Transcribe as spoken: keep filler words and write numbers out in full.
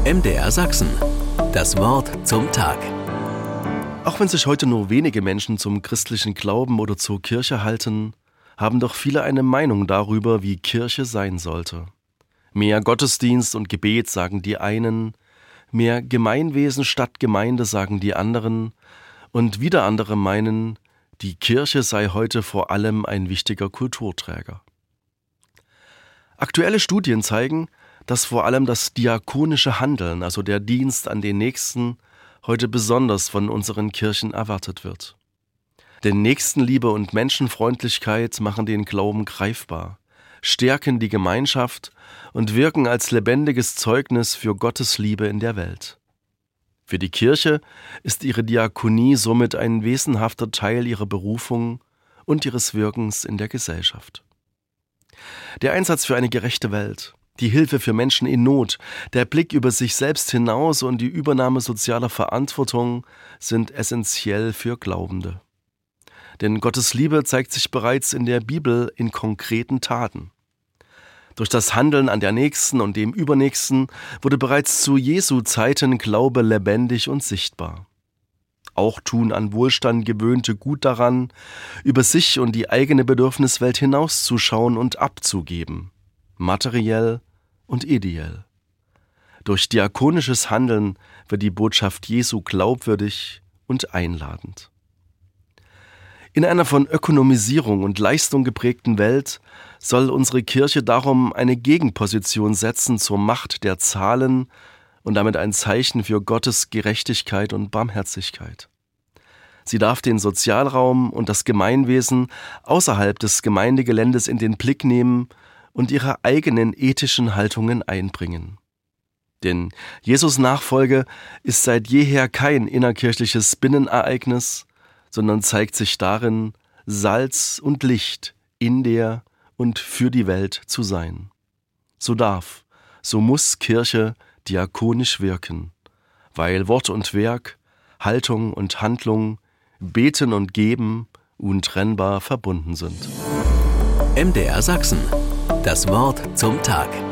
M D R Sachsen. Das Wort zum Tag. Auch wenn sich heute nur wenige Menschen zum christlichen Glauben oder zur Kirche halten, haben doch viele eine Meinung darüber, wie Kirche sein sollte. Mehr Gottesdienst und Gebet, sagen die einen, mehr Gemeinwesen statt Gemeinde, sagen die anderen, und wieder andere meinen, die Kirche sei heute vor allem ein wichtiger Kulturträger. Aktuelle Studien zeigen, dass vor allem das diakonische Handeln, also der Dienst an den Nächsten, heute besonders von unseren Kirchen erwartet wird. Denn Nächstenliebe und Menschenfreundlichkeit machen den Glauben greifbar, stärken die Gemeinschaft und wirken als lebendiges Zeugnis für Gottes Liebe in der Welt. Für die Kirche ist ihre Diakonie somit ein wesenhafter Teil ihrer Berufung und ihres Wirkens in der Gesellschaft. Der Einsatz für eine gerechte Welt, die Hilfe für Menschen in Not, der Blick über sich selbst hinaus und die Übernahme sozialer Verantwortung sind essentiell für Glaubende. Denn Gottes Liebe zeigt sich bereits in der Bibel in konkreten Taten. Durch das Handeln an der Nächsten und dem Übernächsten wurde bereits zu Jesu Zeiten Glaube lebendig und sichtbar. Auch tun an Wohlstand Gewöhnte gut daran, über sich und die eigene Bedürfniswelt hinauszuschauen und abzugeben, materiell und ideell. Durch diakonisches Handeln wird die Botschaft Jesu glaubwürdig und einladend. In einer von Ökonomisierung und Leistung geprägten Welt soll unsere Kirche darum eine Gegenposition setzen zur Macht der Zahlen und damit ein Zeichen für Gottes Gerechtigkeit und Barmherzigkeit. Sie darf den Sozialraum und das Gemeinwesen außerhalb des Gemeindegeländes in den Blick nehmen und ihre eigenen ethischen Haltungen einbringen. Denn Jesus Nachfolge ist seit jeher kein innerkirchliches Binnenereignis, sondern zeigt sich darin, Salz und Licht in der und für die Welt zu sein. So darf, so muss Kirche diakonisch wirken, weil Wort und Werk, Haltung und Handlung, Beten und Geben untrennbar verbunden sind. M D R Sachsen. Das Wort zum Tag.